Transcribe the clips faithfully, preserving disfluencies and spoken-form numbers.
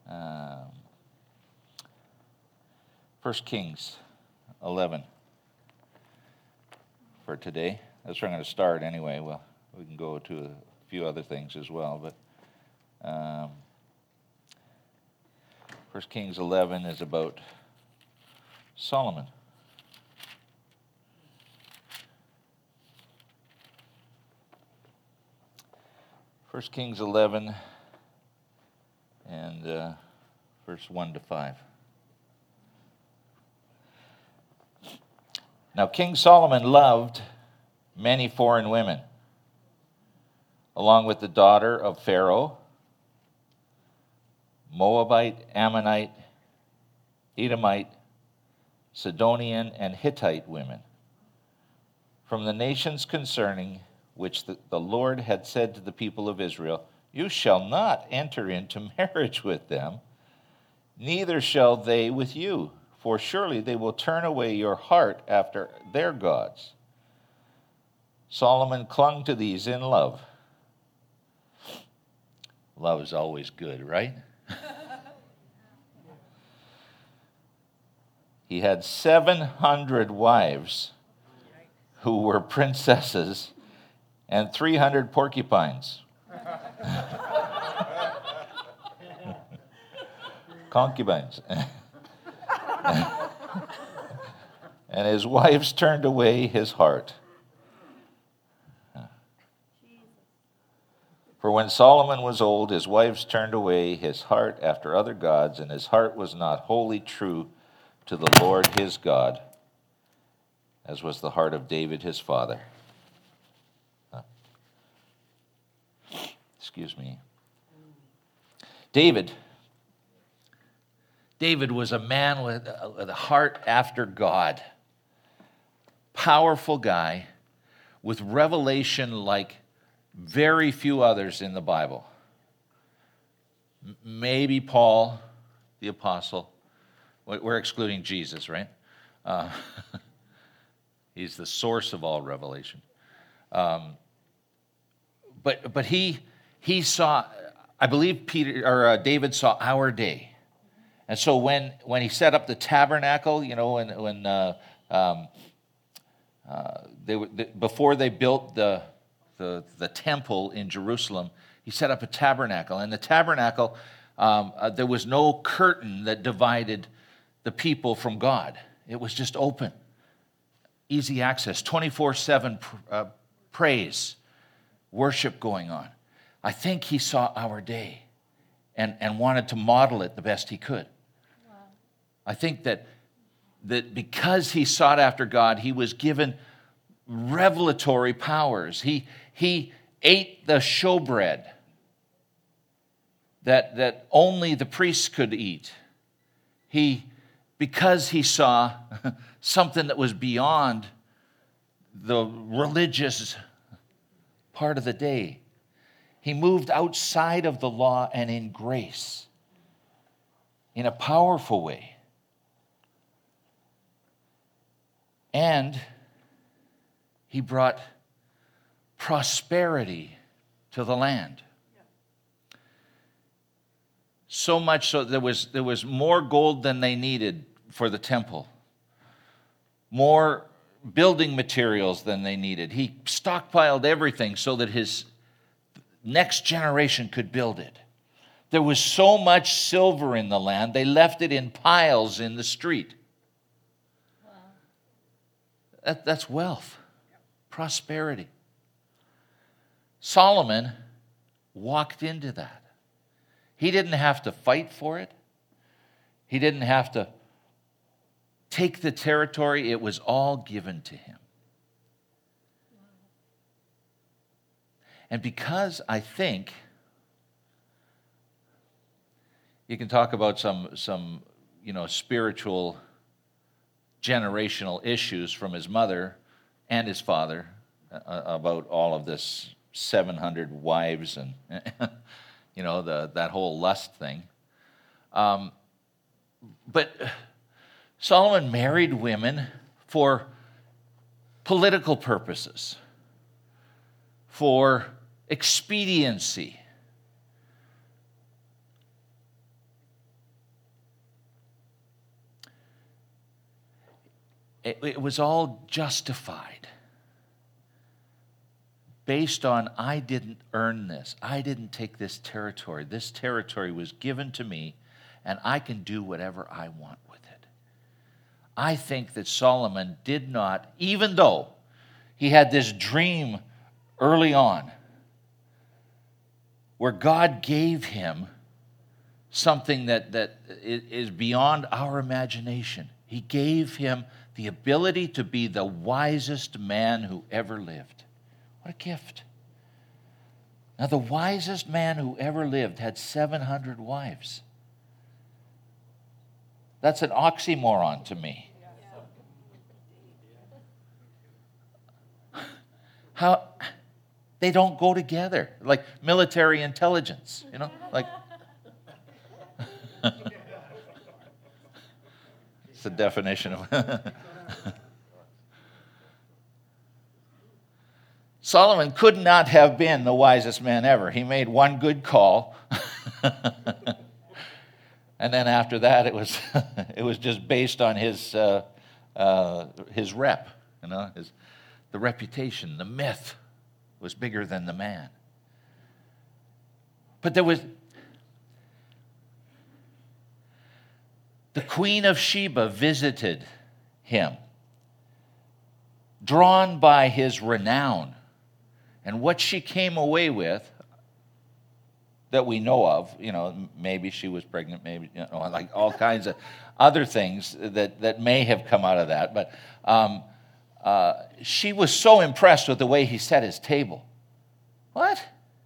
Um, First Kings eleven for today. That's where I'm going to start anyway. Well, we can go to a few other things as well, but um, First Kings eleven is about Solomon. First Kings eleven and uh, verse one to five. Now King Solomon loved many foreign women, along with the daughter of Pharaoh, Moabite, Ammonite, Edomite, Sidonian, and Hittite women, from the nations concerning which the, the Lord had said to the people of Israel, "You shall not enter into marriage with them, neither shall they with you, for surely they will turn away your heart after their gods." Solomon clung to these in love. Love is always good, right? He had seven hundred wives who were princesses and three hundred porcupines. Concubines. And his wives turned away his heart. For when Solomon was old, his wives turned away his heart after other gods, and his heart was not wholly true to the Lord his God, as was the heart of David his father. Excuse me. David. David was a man with a, with a heart after God. Powerful guy with revelation like very few others in the Bible. M- maybe Paul, the apostle. We're excluding Jesus, right? Uh, he's the source of all revelation. Um, but but he he saw, I believe Peter or uh, David saw our day. And so when, when he set up the tabernacle, you know, when when uh, um, uh, they were, the, before they built the, the the temple in Jerusalem, he set up a tabernacle. And the tabernacle, um, uh, there was no curtain that divided the people from God. It was just open, easy access, twenty-four seven pr- uh, praise, worship going on. I think he saw our day and, and wanted to model it the best he could. I think that, that because he sought after God, he was given revelatory powers. He, he ate the showbread that, that only the priests could eat. He, because he saw something that was beyond the religious part of the day, he moved outside of the law and in grace in a powerful way. And he brought prosperity to the land. So much so there was, there was more gold than they needed for the temple, more building materials than they needed. He stockpiled everything so that his next generation could build it. There was so much silver in the land, they left it in piles in the street. That, that's wealth, prosperity. Solomon walked into that. He didn't have to fight for it. He didn't have to take the territory. It was all given to him. And because I think you can talk about some, some you know, spiritual generational issues from his mother and his father uh, about all of this seven hundred wives and you know the that whole lust thing. Um, but Solomon married women for political purposes, for expediency. it, it was all justified based on, I didn't earn this. I didn't take this territory. This territory was given to me, and I can do whatever I want with it. I think that Solomon did not, even though he had this dream early on where God gave him something that, that is beyond our imagination. He gave him the ability to be the wisest man who ever lived. What a gift. Now, the wisest man who ever lived had seven hundred wives. That's an oxymoron to me. How they don't go together, like military intelligence, you know, like it's the definition of Solomon could not have been the wisest man ever. He made one good call. And then after that, it was it was just based on his uh, uh, his rep, you know, his the reputation, the myth was bigger than the man. But there was the Queen of Sheba visited him, drawn by his renown, and what she came away with, that we know of, you know, maybe she was pregnant, maybe, you know, like all kinds of other things that, that may have come out of that. But um, uh, she was so impressed with the way he set his table. What?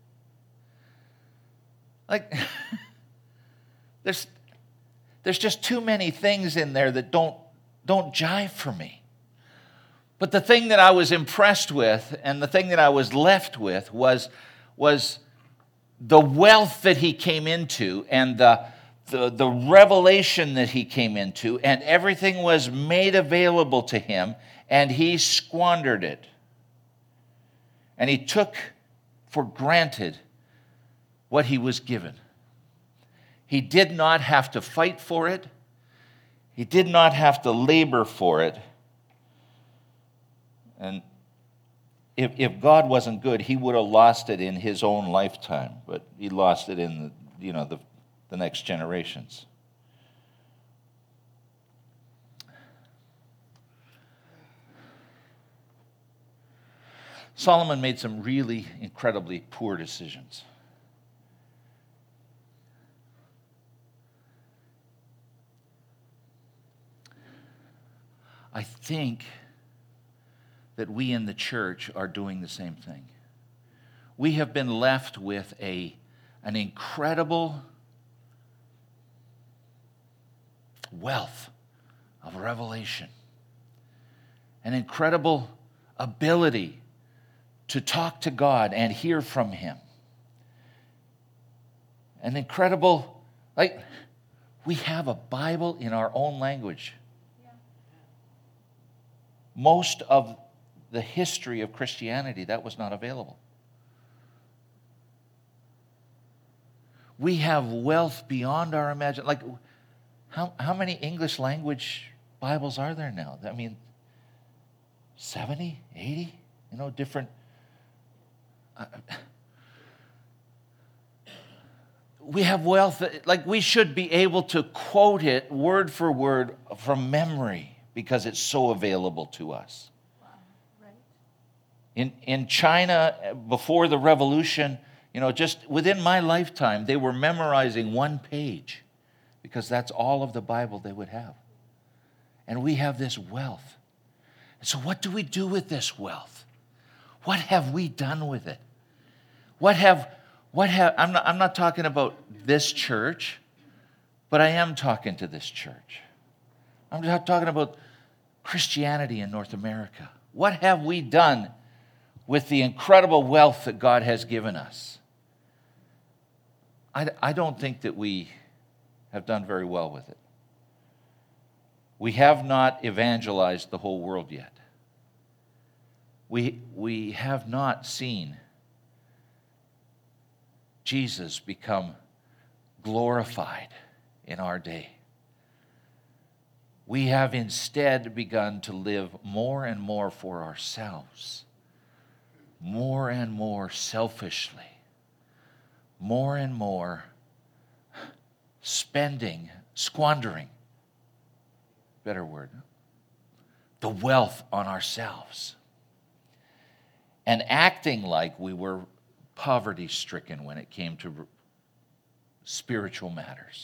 Like, there's there's just too many things in there that don't don't jive for me. But the thing that I was impressed with, and the thing that I was left with, was was. the wealth that he came into and the, the, the revelation that he came into, and everything was made available to him, and he squandered it. And he took for granted what he was given. He did not have to fight for it. He did not have to labor for it. And If, if God wasn't good, he would have lost it in his own lifetime, but he lost it in the, you know, the, the next generations. Solomon made some really incredibly poor decisions. I think that we in the church are doing the same thing. We have been left with a, an incredible wealth of revelation, an incredible ability to talk to God and hear from him, an incredible, like, we have a Bible in our own language. Yeah. Most of the history of Christianity, that was not available. We have wealth beyond our imagination. Like, how, how many English language Bibles are there now? I mean, seventy, eighty, you know, different. Uh, we have wealth, like we should be able to quote it word for word from memory because it's so available to us. In, in China, before the revolution, you know, just within my lifetime, they were memorizing one page because that's all of the Bible they would have. And we have this wealth. And so what do we do with this wealth? What have we done with it? What have, what have, I'm not, I'm not talking about this church, but I am talking to this church. I'm not talking about Christianity in North America. What have we done with the incredible wealth that God has given us? I, I don't think that we have done very well with it. We have not evangelized the whole world yet. We, we have not seen Jesus become glorified in our day. We have instead begun to live more and more for ourselves, more and more selfishly, more and more spending, squandering, better word, the wealth on ourselves, and acting like we were poverty-stricken when it came to spiritual matters.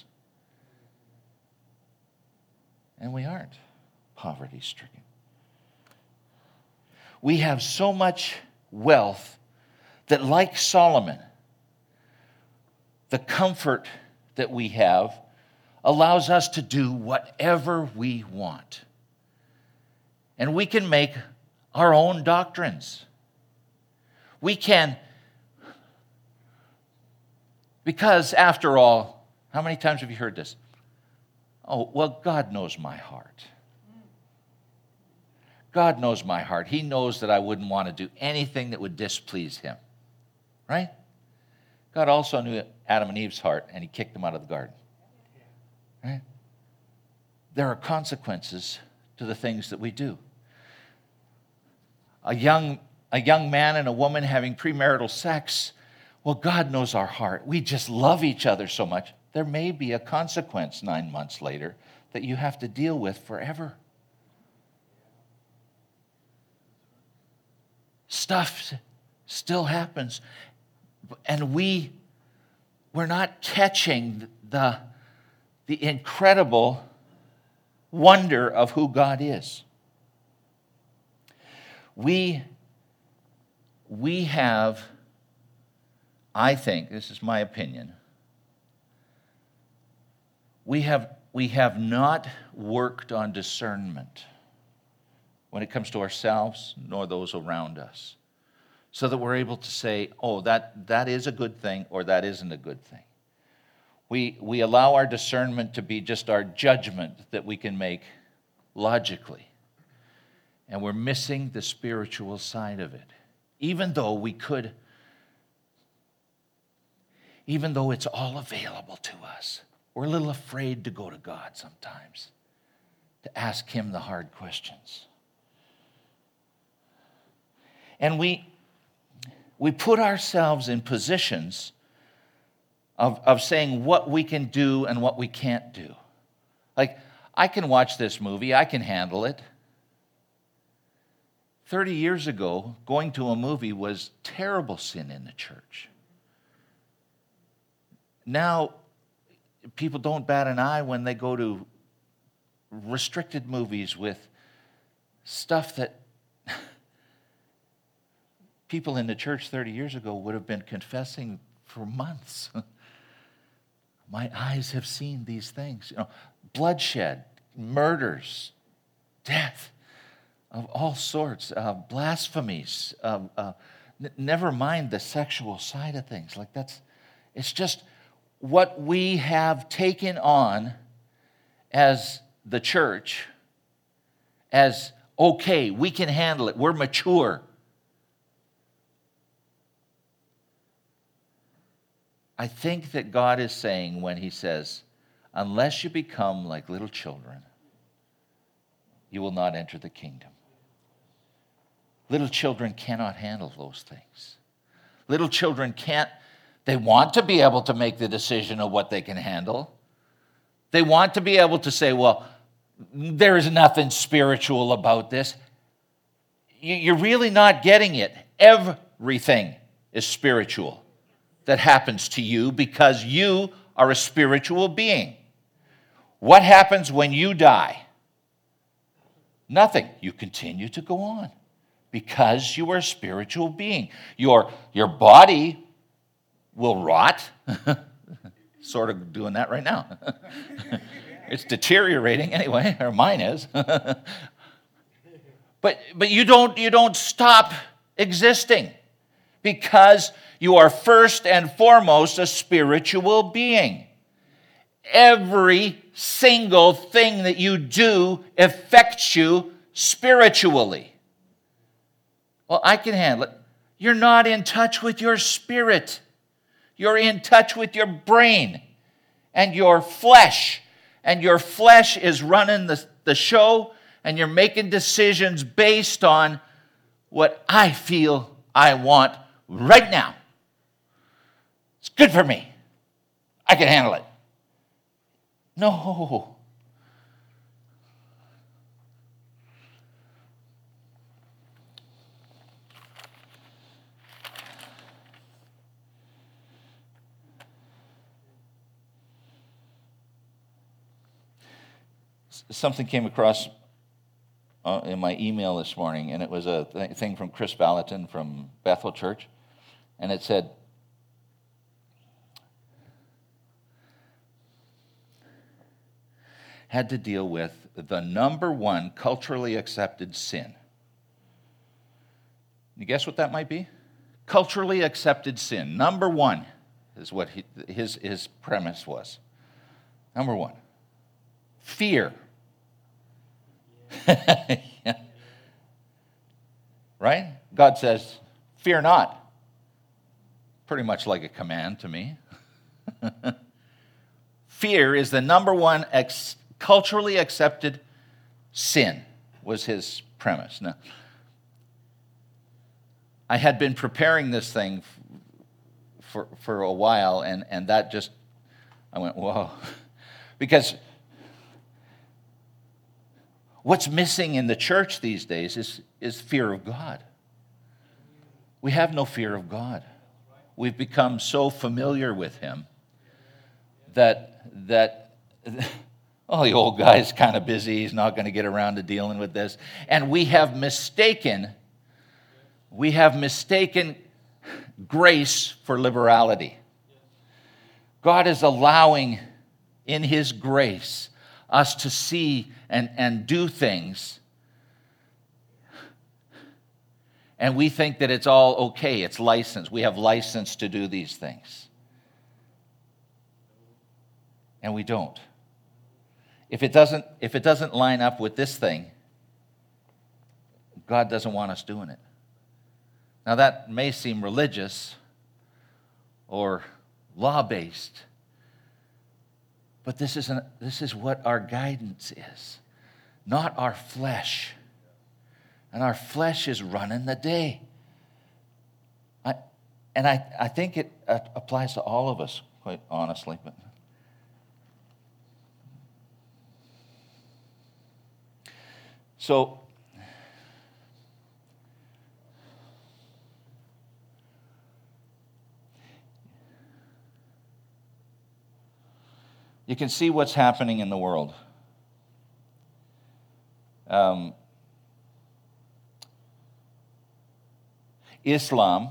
And we aren't poverty-stricken. We have so much wealth that, like Solomon, the comfort that we have allows us to do whatever we want. And we can make our own doctrines. We can, because after all, how many times have you heard this? Oh, well, God knows my heart. God knows my heart. He knows that I wouldn't want to do anything that would displease him. Right? God also knew Adam and Eve's heart, and he kicked them out of the garden. Right? There are consequences to the things that we do. A young, a young man and a woman having premarital sex, well, God knows our heart. We just love each other so much. There may be a consequence nine months later that you have to deal with forever. Stuff still happens. And we, we're not catching the, the incredible wonder of who God is. We, we have, I think, this is my opinion, we have, we have not worked on discernment when it comes to ourselves nor those around us, so that we're able to say, oh, that, that is a good thing or that isn't a good thing. We, we allow our discernment to be just our judgment that we can make logically. And we're missing the spiritual side of it. Even though we could, even though it's all available to us, we're a little afraid to go to God sometimes, to ask him the hard questions. And we, we put ourselves in positions of, of saying what we can do and what we can't do. Like, I can watch this movie, I can handle it. thirty years ago, going to a movie was terrible sin in the church. Now, people don't bat an eye when they go to restricted movies with stuff that people in the church thirty years ago would have been confessing for months. My eyes have seen these things. You know, bloodshed, murders, death of all sorts, uh, blasphemies, uh, uh, n- never mind the sexual side of things. Like that's, it's just what we have taken on as the church as, okay, we can handle it, we're mature. I think that God is saying when he says, unless you become like little children, you will not enter the kingdom. Little children cannot handle those things. Little children can't, they want to be able to make the decision of what they can handle. They want to be able to say, well, there is nothing spiritual about this. You're really not getting it. Everything is spiritual that happens to you because you are a spiritual being. What happens when you die? Nothing. You continue to go on because you are a spiritual being. Your, your body will rot. Sort of doing that right now. It's deteriorating anyway, or mine is. but but you don't you don't stop existing because you are first and foremost a spiritual being. Every single thing that you do affects you spiritually. Well, I can handle it. You're not in touch with your spirit. You're in touch with your brain and your flesh and your flesh is running the, the show, and you're making decisions based on what I feel I want right now. It's good for me. I can handle it. No. Something came across uh, in my email this morning, and it was a th- thing from Chris Valentin from Bethel Church, and it said, had to deal with the number one culturally accepted sin. You guess what that might be? Culturally accepted sin. Number one is what he, his, his premise was. Number one. Fear. Yeah. Right? God says, fear not. Pretty much like a command to me. Fear is the number one ex- culturally accepted sin, was his premise. Now, I had been preparing this thing for, for a while, and, and that just, I went, whoa. Because what's missing in the church these days is, is fear of God. We have no fear of God. We've become so familiar with him that, that oh, the old guy's kind of busy. He's not going to get around to dealing with this. And we have mistaken, we have mistaken grace for liberality. God is allowing in his grace us to see and, and do things, and we think that it's all okay, it's licensed. We have license to do these things. And we don't. If it doesn't, if it doesn't line up with this thing, God doesn't want us doing it. Now that may seem religious or law-based, but this is, an, this is what our guidance is, not our flesh. And our flesh is running the day. I, and I, I think it uh, applies to all of us, quite honestly. But so, you can see what's happening in the world. Um, Islam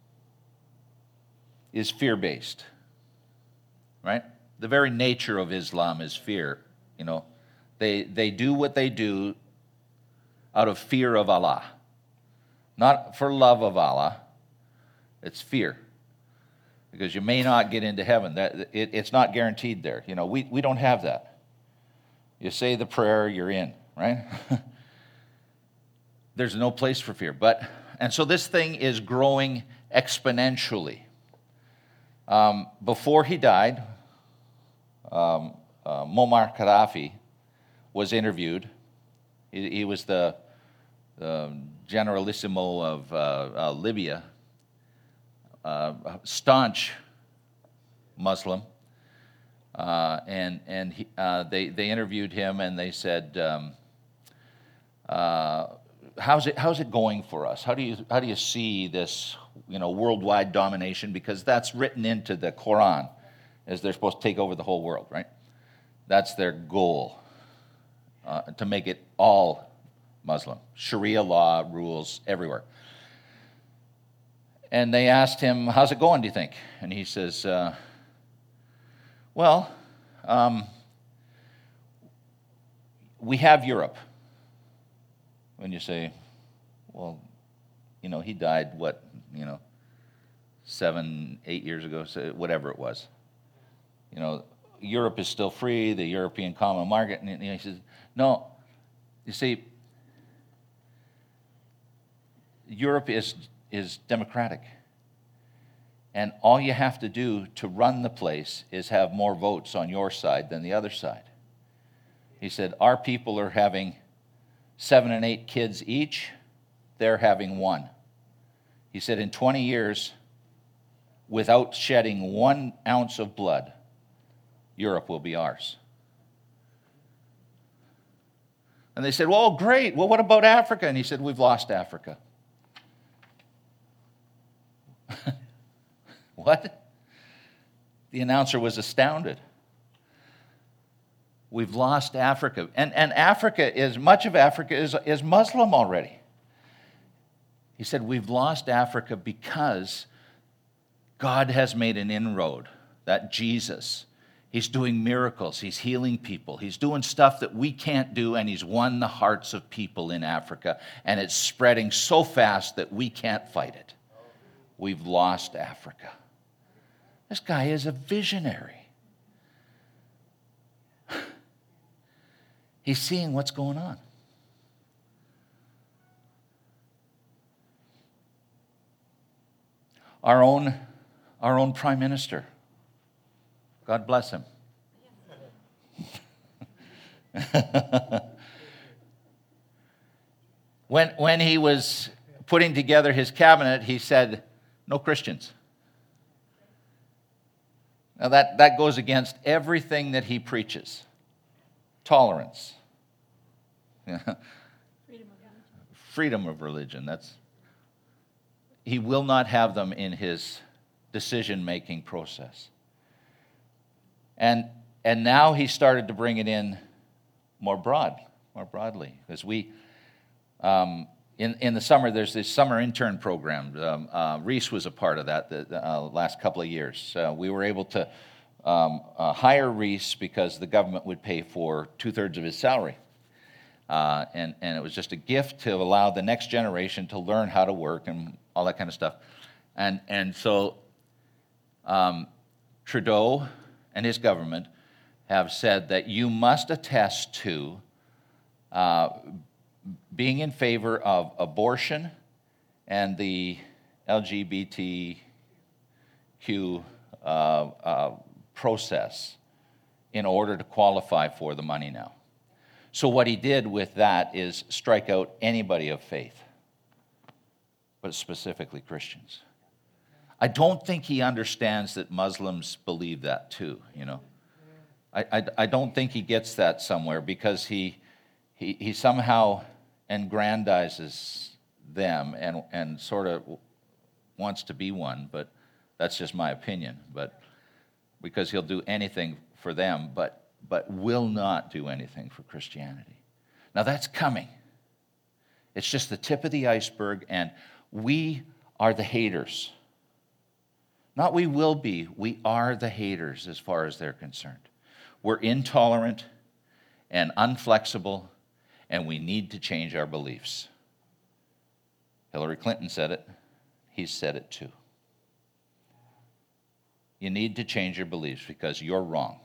is fear-based, right? The very nature of Islam is fear. You know, they they do what they do out of fear of Allah, not for love of Allah. It's fear, because you may not get into heaven. That it, it's not guaranteed there. You know, we we don't have that. You say the prayer, you're in, right? There's no place for fear, but. And so this thing is growing exponentially. Um, before he died, um, uh, Muammar Gaddafi was interviewed. He, he was the, the generalissimo of uh, uh, Libya, uh, staunch Muslim. Uh, and and he, uh, they, they interviewed him, and they said, um, uh, How's it, how's it going for us? How do you, how do you see this, you know, worldwide domination? Because that's written into the Quran, as they're supposed to take over the whole world, right? That's their goal, uh, to make it all Muslim. Sharia law rules everywhere. And they asked him, how's it going, do you think? And he says, uh, well, um, we have Europe. When you say, well, you know, he died, what, you know, seven, eight years ago, so whatever it was. You know, Europe is still free, the European common market. And he says, no, you see, Europe is, is democratic. And all you have to do to run the place is have more votes on your side than the other side. He said, our people are having seven and eight kids each. They're having one. He said, in twenty years, without shedding one ounce of blood, Europe will be ours. And they said, well, great. Well, what about Africa? And he said, we've lost Africa. What? The announcer was astounded. We've lost Africa. And, and Africa is, much of Africa is, is Muslim already. He said, we've lost Africa because God has made an inroad, that Jesus. He's doing miracles. He's healing people. He's doing stuff that we can't do, and he's won the hearts of people in Africa. And it's spreading so fast that we can't fight it. We've lost Africa. This guy is a visionary. He's seeing what's going on. Our own, our own prime minister, God bless him. when, when he was putting together his cabinet, he said, no Christians. Now that, that goes against everything that he preaches. Tolerance. Freedom of religion. Freedom of religion. That's, he will not have them in his decision-making process. And, and now he started to bring it in more broad, more broadly. Because we, um, in, in the summer, there's this summer intern program. Um, uh, Reese was a part of that the, the uh, last couple of years. Uh, we were able to um, uh, hire Reese because the government would pay for two-thirds of his salary. Uh, and, and it was just a gift to allow the next generation to learn how to work and all that kind of stuff. And, and so um, Trudeau and his government have said that you must attest to uh, being in favor of abortion and the L G B T Q uh, uh, process in order to qualify for the money now. So what he did with that is strike out anybody of faith, but specifically Christians. I don't think he understands that Muslims believe that too, you know. I, I, I don't think he gets that somewhere because he, he, he somehow aggrandizes them and, and sort of wants to be one, but that's just my opinion. But because he'll do anything for them, but but will not do anything for Christianity. Now that's coming. It's just the tip of the iceberg, and we are the haters. Not we will be, we are the haters as far as they're concerned. We're intolerant and unflexible, and we need to change our beliefs. Hillary Clinton said it. He's said it too. You need to change your beliefs because you're wrong.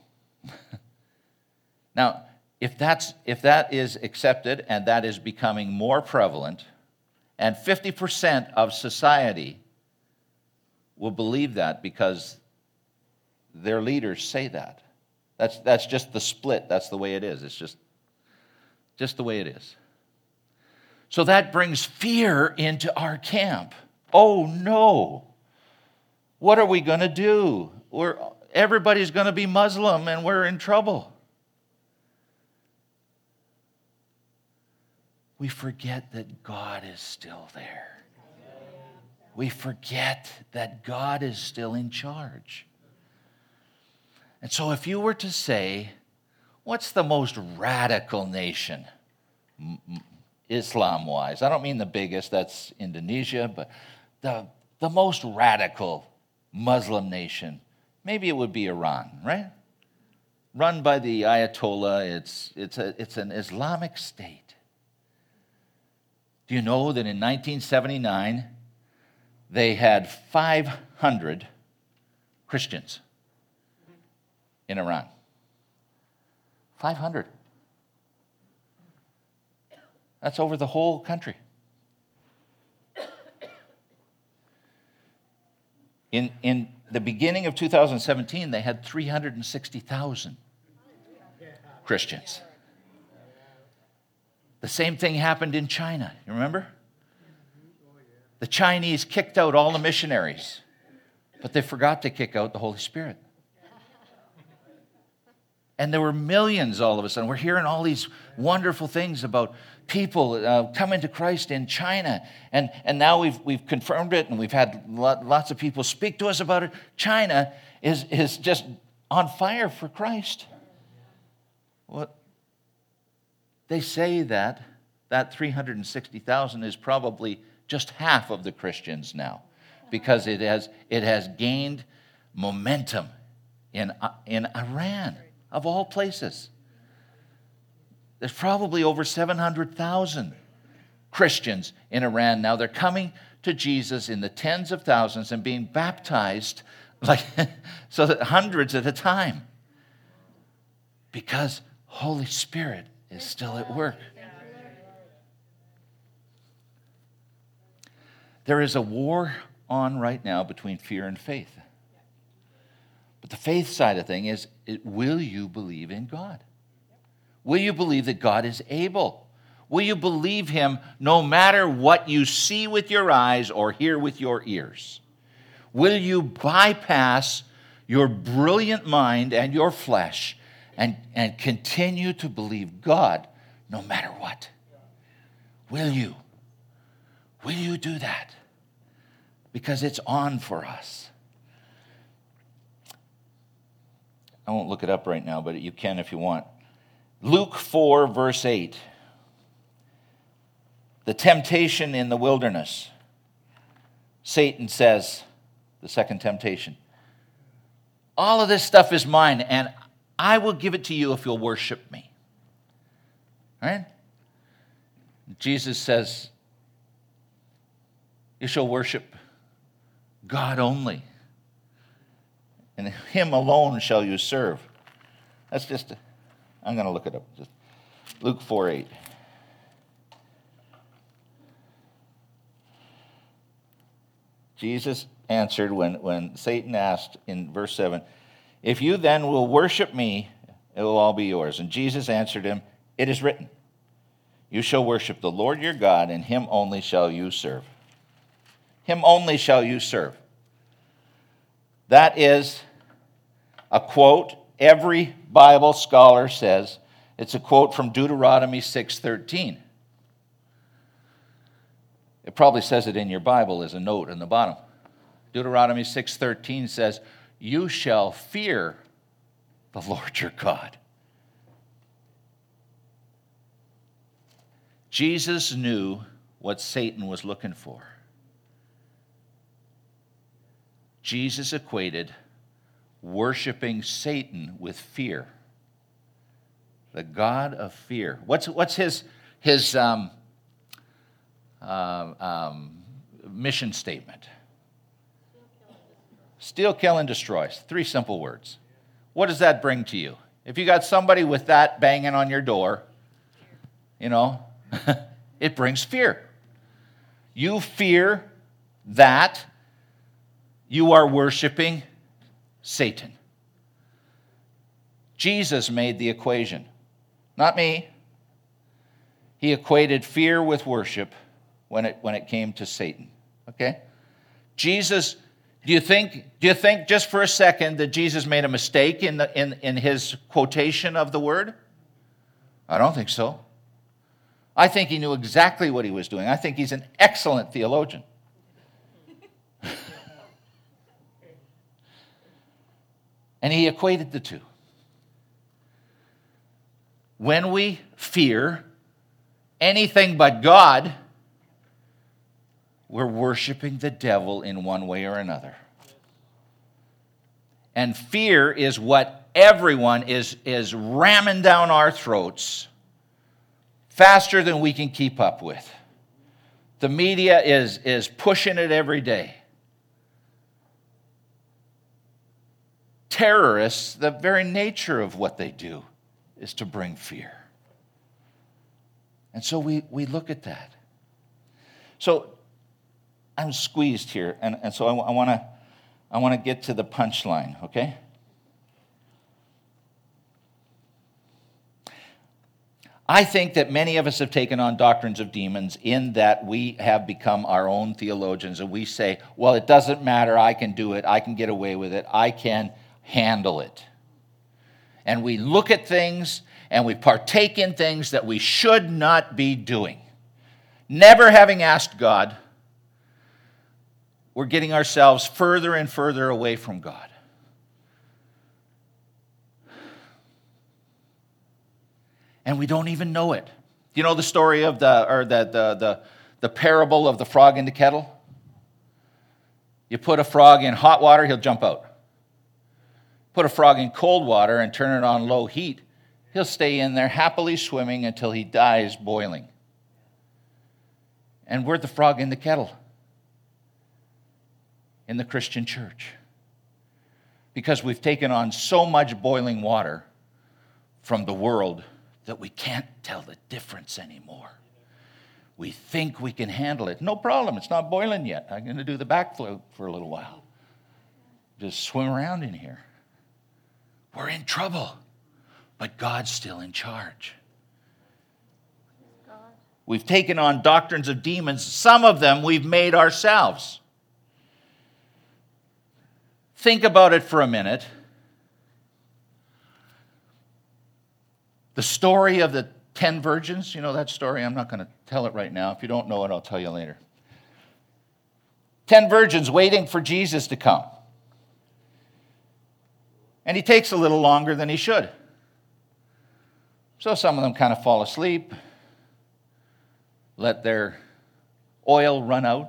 Now, if that's if that is accepted and that is becoming more prevalent, and fifty percent of society will believe that because their leaders say that. That's that's just the split. That's the way it is. It's just, just the way it is. So that brings fear into our camp. Oh no. What are we going to do? We're, everybody's going to be Muslim and we're in trouble. We forget that God is still there. We forget that God is still in charge. And so if you were to say, what's the most radical nation, Islam-wise? I don't mean the biggest, that's Indonesia, but the, the most radical Muslim nation, maybe it would be Iran, right? Run by the Ayatollah, it's, it's, a, it's an Islamic state. Do you know that in nineteen seventy-nine, they had five hundred Christians in Iran? five hundred. That's over the whole country. In, in the beginning of two thousand seventeen, they had three hundred sixty thousand Christians. The same thing happened in China. You remember? The Chinese kicked out all the missionaries, but they forgot to kick out the Holy Spirit. And there were millions all of a sudden. We're hearing all these wonderful things about people uh, coming to Christ in China. And, and now we've, we've confirmed it, and we've had lots of people speak to us about it. China is, is just on fire for Christ. Well, they say that that three hundred sixty thousand is probably just half of the Christians now, because it has, it has gained momentum in, in Iran, of all places. There's probably over seven hundred thousand Christians in Iran now. They're coming to Jesus in the tens of thousands and being baptized, like so that hundreds at a time, because Holy Spirit is still at work. There is a war on right now between fear and faith. But the faith side of thing is, it, will you believe in God? Will you believe that God is able? Will you believe him no matter what you see with your eyes or hear with your ears? Will you bypass your brilliant mind and your flesh and, and continue to believe God no matter what? Will you? Will you do that? Because it's on for us. I won't look it up right now, but you can if you want. Luke four, verse eight. The temptation in the wilderness. Satan says, the second temptation, all of this stuff is mine, and I will give it to you if you'll worship me. All right? Jesus says, you shall worship God only, and him alone shall you serve. That's just, a, I'm going to look it up. Just Luke four eight. Jesus answered when, when Satan asked in verse seven, if you then will worship me, it will all be yours. And Jesus answered him, it is written, you shall worship the Lord your God, and him only shall you serve. Him only shall you serve. That is a quote every Bible scholar says. It's a quote from Deuteronomy six thirteen. It probably says it in your Bible as a note in the bottom. Deuteronomy six thirteen says, you shall fear the Lord your God. Jesus knew what Satan was looking for. Jesus equated worshiping Satan with fear. The God of fear. What's, what's his, his um, uh, um, mission statement? Steal, kill, and destroy. Three simple words. What does that bring to you? If you got somebody with that banging on your door, you know, it brings fear. You fear that you are worshiping Satan. Jesus made the equation, not me. He equated fear with worship when it, when it came to Satan. Okay? Jesus, do you think, do you think just for a second that Jesus made a mistake in, the, in, in his quotation of the word? I don't think so. I think he knew exactly what he was doing. I think he's an excellent theologian. And he equated the two. When we fear anything but God, we're worshiping the devil in one way or another. And fear is what everyone is, is ramming down our throats faster than we can keep up with. The media is, is pushing it every day. Terrorists, the very nature of what they do is to bring fear. And so we, we look at that. So I'm squeezed here, and, and so I, I want to I want to get to the punchline, okay? I think that many of us have taken on doctrines of demons in that we have become our own theologians and we say, well, it doesn't matter, I can do it, I can get away with it, I can handle it. And we look at things and we partake in things that we should not be doing. Never having asked God, we're getting ourselves further and further away from God. And we don't even know it. You know the story of the, or the, the, the, the parable of the frog in the kettle? You put a frog in hot water, he'll jump out. Put a frog in cold water and turn it on low heat, he'll stay in there happily swimming until he dies boiling. And we're the frog in the kettle in the Christian church. Because we've taken on so much boiling water from the world that we can't tell the difference anymore. We think we can handle it. No problem, it's not boiling yet. I'm going to do the backflip for a little while. Just swim around in here. We're in trouble, but God's still in charge. We've taken on doctrines of demons. Some of them we've made ourselves. Think about it for a minute. The story of the ten virgins, you know that story? I'm not going to tell it right now. If you don't know it, I'll tell you later. Ten virgins waiting for Jesus to come. And he takes a little longer than he should. So some of them kind of fall asleep, let their oil run out.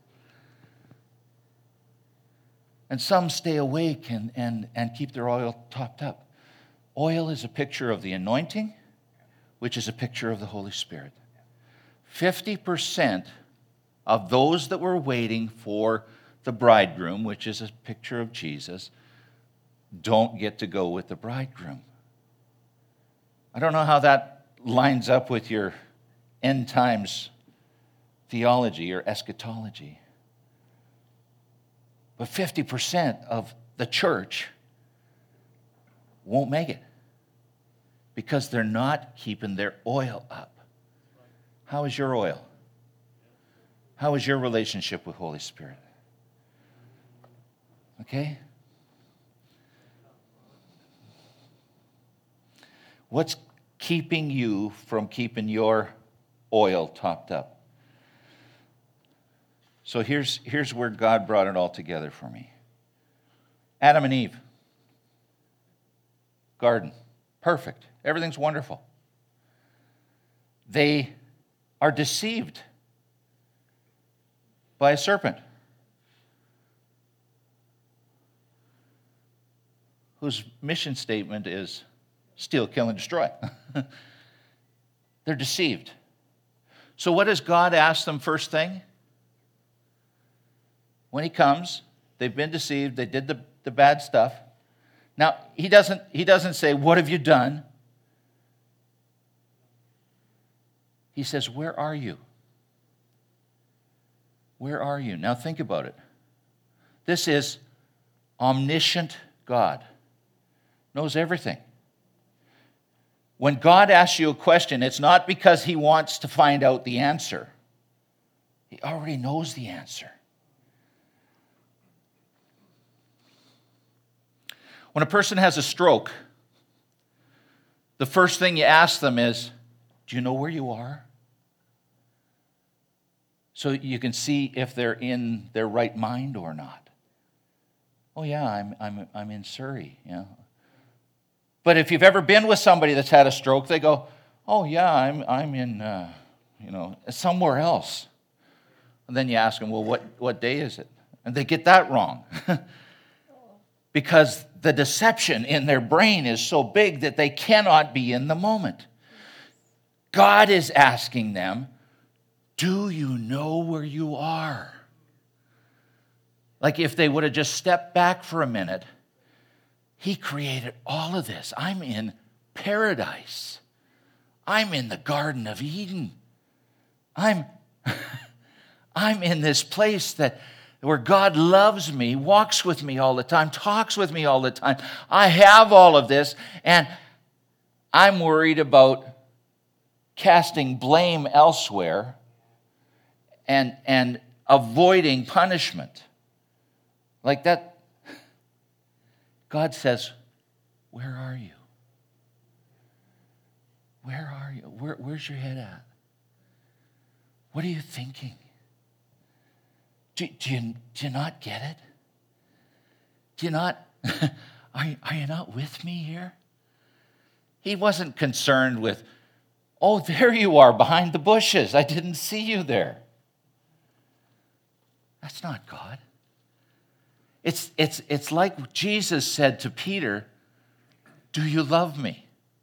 And some stay awake and, and, and keep their oil topped up. Oil is a picture of the anointing, which is a picture of the Holy Spirit. fifty percent of those that were waiting for the bridegroom, which is a picture of Jesus, don't get to go with the bridegroom. I don't know how that lines up with your end times theology or eschatology. But fifty percent of the church won't make it because they're not keeping their oil up. How is your oil? How is your relationship with Holy Spirit? Okay? What's keeping you from keeping your oil topped up? So here's, here's where God brought it all together for me. Adam and Eve. Garden. Perfect. Everything's wonderful. They are deceived by a serpent whose mission statement is steal, kill, and destroy. They're deceived. So what does God ask them first thing? When he comes, they've been deceived, they did the, the bad stuff. Now, he doesn't, he doesn't say, what have you done? He says, where are you? Where are you? Now think about it. This is omniscient God. Knows everything. When God asks you a question, it's not because he wants to find out the answer. He already knows the answer. When a person has a stroke, the first thing you ask them is, do you know where you are? So you can see if they're in their right mind or not. Oh yeah, I'm I'm I'm in Surrey, you know. But if you've ever been with somebody that's had a stroke, they go, oh yeah, I'm I'm in uh, you know, somewhere else. And then you ask them, well, what, what day is it? And they get that wrong. Because the deception in their brain is so big that they cannot be in the moment. God is asking them, do you know where you are? Like if they would have just stepped back for a minute, he created all of this. I'm in paradise. I'm in the Garden of Eden. I'm, I'm in this place that where God loves me, walks with me all the time, talks with me all the time. I have all of this, and I'm worried about casting blame elsewhere and, and avoiding punishment. Like that, God says, where are you? Where are you? Where, where's your head at? What are you thinking? Do, do, you, do you not get it? Do you not, are, you, are you not with me here? He wasn't concerned with, oh, there you are behind the bushes. I didn't see you there. That's not God. It's, it's, it's like Jesus said to Peter, do you love me?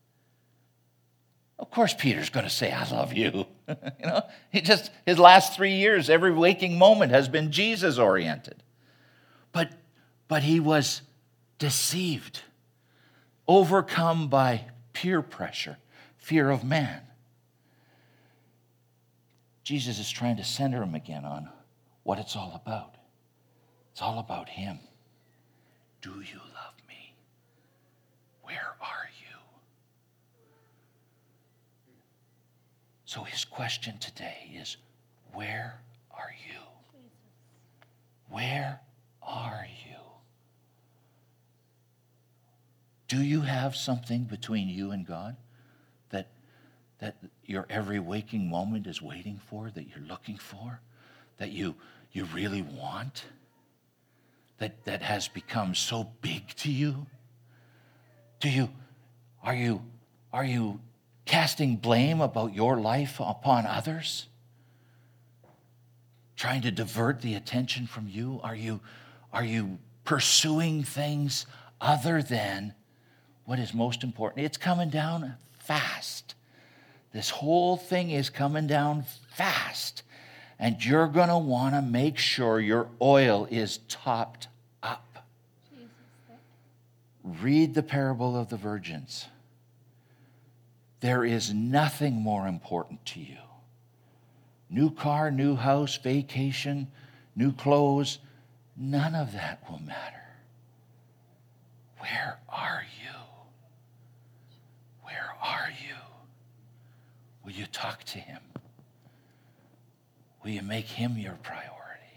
Of course, Peter's going to say, I love you. you know, he just, his last three years, every waking moment has been Jesus oriented. But, but he was deceived, overcome by peer pressure, fear of man. Jesus is trying to center him again on what it's all about. It's all about him. Do you love me? Where are you? So his question today is, where are you? Where are you? Do you have something between you and God that, that your every waking moment is waiting for, that you're looking for, that you, you really want? That, that has become so big to you? Do you, are you, are you casting blame about your life upon others? Trying to divert the attention from you? Are you, are you pursuing things other than what is most important? It's coming down fast. This whole thing is coming down fast. And you're going to want to make sure your oil is topped up. Jesus. Read the parable of the virgins. There is nothing more important to you. New car, new house, vacation, new clothes, none of that will matter. Where are you? Where are you? Will you talk to him? Will you make him your priority?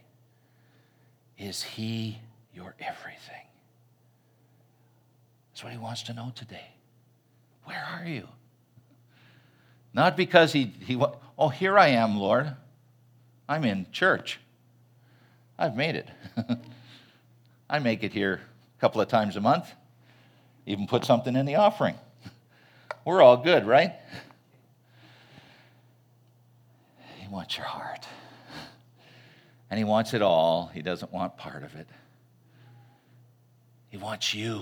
Is he your everything? That's what he wants to know today. Where are you? Not because he, he, oh, here I am, Lord. I'm in church. I've made it. I make it here a couple of times a month. Even put something in the offering. We're all good, right? He wants your heart. And he wants it all. He doesn't want part of it. He wants you.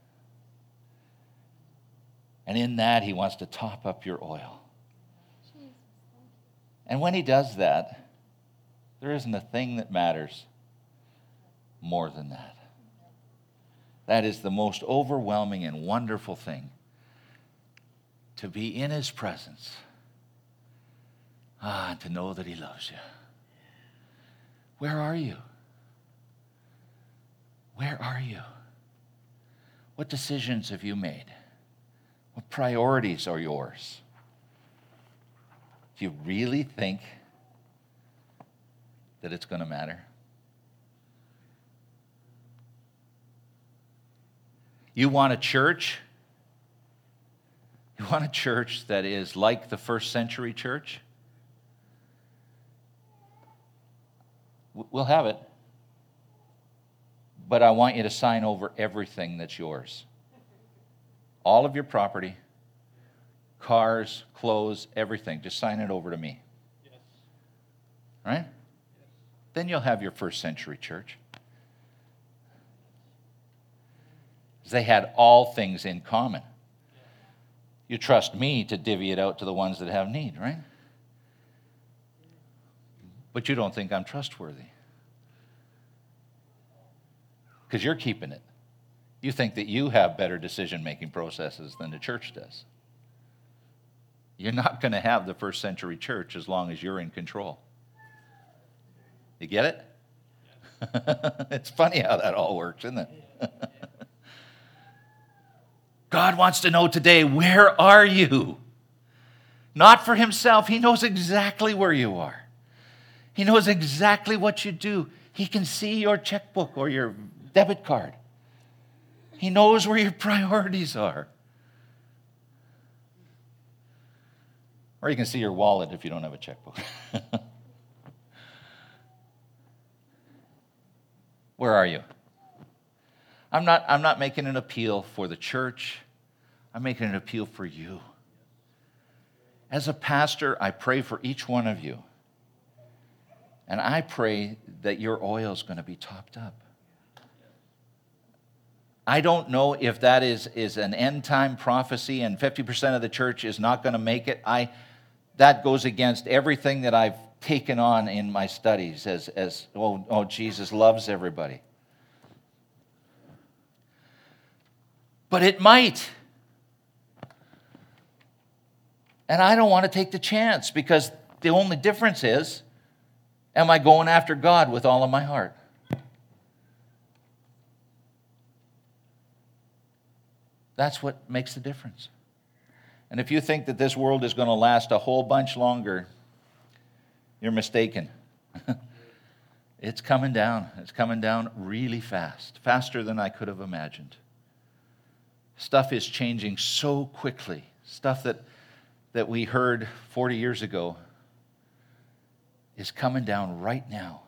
And in that, he wants to top up your oil. And when he does that, there isn't a thing that matters more than that. That is the most overwhelming and wonderful thing, to be in his presence. Ah, and to know that he loves you. Where are you? Where are you? What decisions have you made? What priorities are yours? Do you really think that it's going to matter? You want a church? You want a church that is like the first century church? We'll have it. But I want you to sign over everything that's yours. All of your property, cars, clothes, everything. Just sign it over to me. Yes. Right? Yes. Then you'll have your first century church. They had all things in common. You trust me to divvy it out to the ones that have need, right? But you don't think I'm trustworthy. Because you're keeping it. You think that you have better decision-making processes than the church does. You're not going to have the first century church as long as you're in control. You get it? It's funny how that all works, isn't it? God wants to know today, where are you? Not for himself. He knows exactly where you are. He knows exactly what you do. He can see your checkbook or your debit card. He knows where your priorities are. Or you can see your wallet if you don't have a checkbook. Where are you? I'm not, I'm not making an appeal for the church. I'm making an appeal for you. As a pastor, I pray for each one of you. And I pray that your oil is going to be topped up. I don't know if that is, is an end-time prophecy and fifty percent of the church is not going to make it. I, that goes against everything that I've taken on in my studies as, as oh, oh, Jesus loves everybody. But it might. And I don't want to take the chance because the only difference is, am I going after God with all of my heart? That's what makes the difference. And if you think that this world is going to last a whole bunch longer, you're mistaken. It's coming down. It's coming down really fast, faster than I could have imagined. Stuff is changing so quickly. Stuff that, that we heard forty years ago is coming down right now.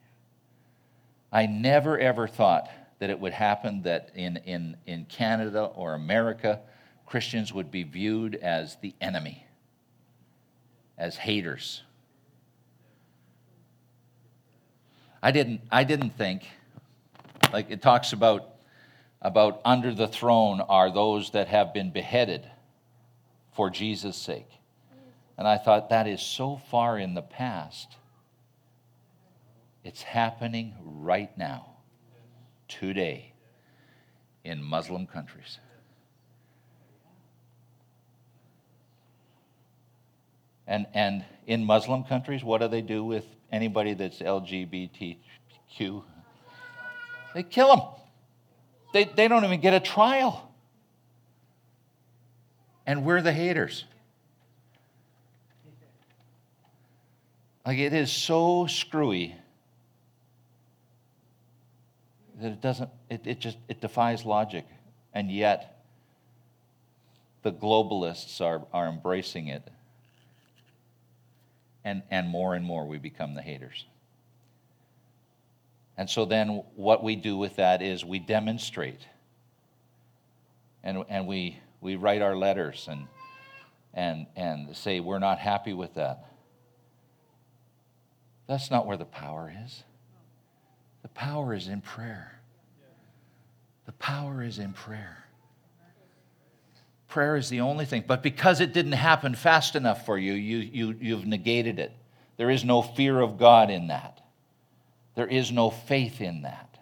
I never ever thought that it would happen that in, in, in Canada or America, Christians would be viewed as the enemy, as haters. I didn't, I didn't think, like it talks about, about under the throne are those that have been beheaded for Jesus' sake. And I thought that is so far in the past. It's happening right now, today, in Muslim countries. And, and in Muslim countries, what do they do with anybody that's L G B T Q? They kill them. They, they don't even get a trial. And we're the haters. Like it is so screwy that it doesn't, it, it just, it defies logic. And yet, the globalists are, are embracing it. And, and more and more we become the haters. And so then what we do with that is we demonstrate. And, and we, we write our letters and, and, and say we're not happy with that. That's not where the power is. The power is in prayer. The power is in prayer. Prayer is the only thing. But because it didn't happen fast enough for you, you, you, you've negated it. There is no fear of God in that. There is no faith in that.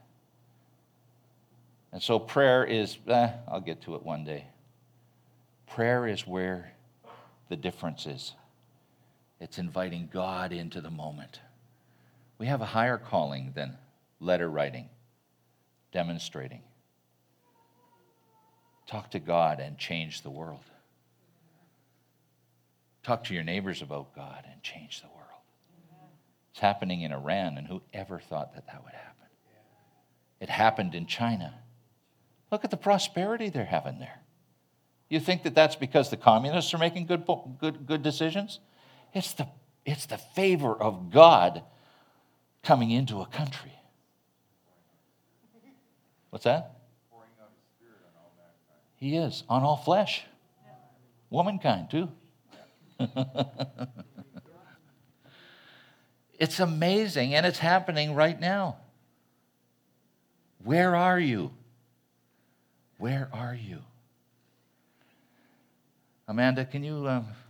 And so prayer is, eh, I'll get to it one day. Prayer is where the difference is. It's inviting God into the moment. We have a higher calling than letter writing, demonstrating. Talk to God and change the world. Talk to your neighbors about God and change the world. It's happening in Iran, and who ever thought that that would happen? It happened in China. Look at the prosperity they're having there. You think that that's because the communists are making good, good, good decisions? It's the, it's the favor of God coming into a country. What's that? He is, on all flesh. Womankind, too. It's amazing, and it's happening right now. Where are you? Where are you? Amanda, can you... Um